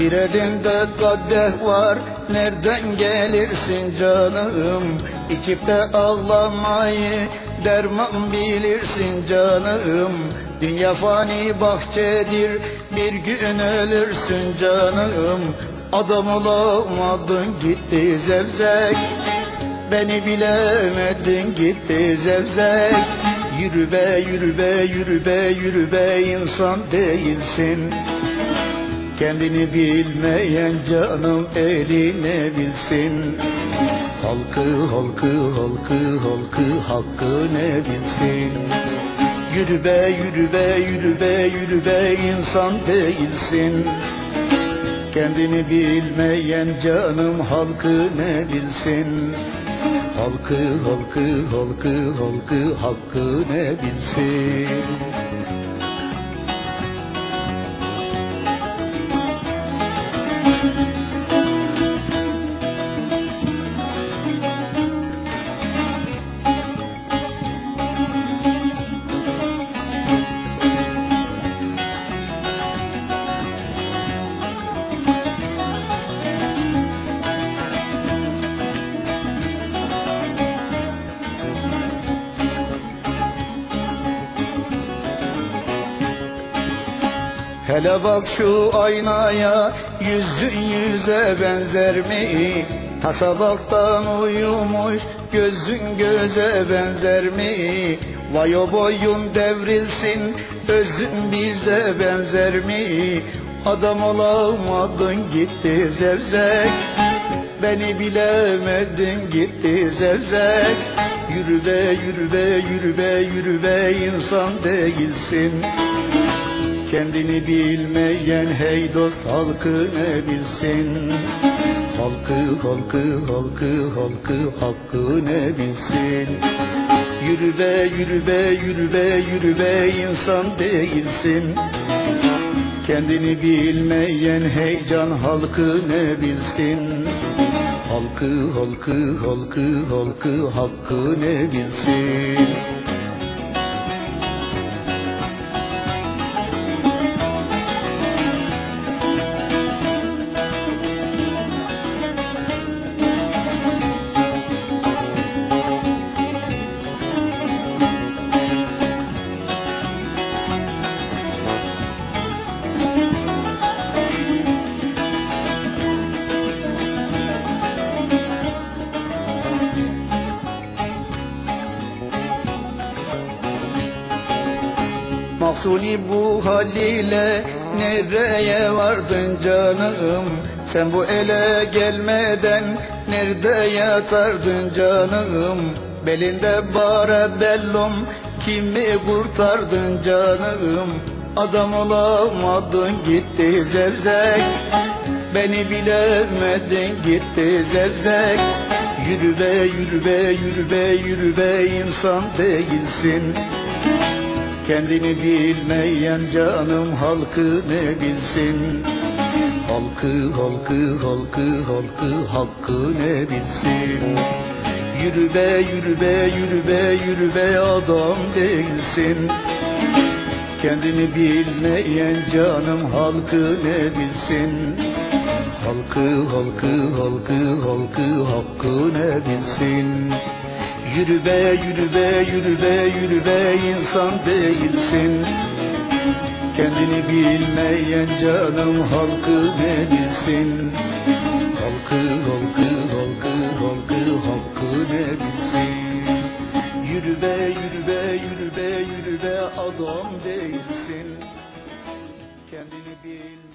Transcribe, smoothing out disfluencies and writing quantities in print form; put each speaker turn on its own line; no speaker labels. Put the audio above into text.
Bir elinde kadeh var, nereden gelirsin canım? İçip de ağlamayı derman bilirsin canım. Dünya fani bahçedir, bir gün ölürsün canım. Adam olamadın gitti zevzek, beni bilemedin gitti zevzek. Yürü be yürü be yürü be yürü be, insan değilsin. Kendini bilmeyen canım eline bilsin. Halkı halkı halkı halkı hakkı ne bilsin. Yürü be yürü be yürü be yürü be, insan değilsin. Kendini bilmeyen canım halkı ne bilsin. Halkı halkı halkı halkı hakkı ne bilsin. Hele bak şu aynaya, yüzün yüze benzer mi? Tasabaktan uyumuş, gözün göze benzer mi? Vay o boyun devrilsin, özün bize benzer mi? Adam olamadın gitti zevzek, beni bilemedin gitti zevzek. Yürü be yürü be yürü be yürü be, insan değilsin. Kendini bilmeyen hey dost halkı ne bilsin. Halkı halkı halkı halkı hakkı ne bilsin. Yürü be yürü be yürü be yürü be, insan değilsin. Kendini bilmeyen heyecan halkı ne bilsin. Halkı halkı halkı halkı hakkı ne bilsin. Mahsuni bu haliyle nereye vardın canım? Sen bu ele gelmeden nerede yatardın canım? Belinde bare bellum, kimi kurtardın canım? Adam olamadın gitti zevzek, beni bilemedin gitti zevzek. Yürü be yürü be yürü be yürü be, insan değilsin. Kendini bilmeyen canım halkı ne bilsin. Halkı halkı halkı halkı hakkı ne bilsin. Yürü be yürü be yürü be yürü be, adam değilsin. Kendini bilmeyen canım halkı ne bilsin. Halkı halkı halkı halkı hakkı ne bilsin. Yürü be yürü be yürü be yürü be, insan değilsin. Kendini bilmeyen canım halkı ne bilsin. Halkı halkı halkı halkı hakkı ne bilsin. Yürü be yürü be yürü be yürü be, adam değilsin. Kendini bil.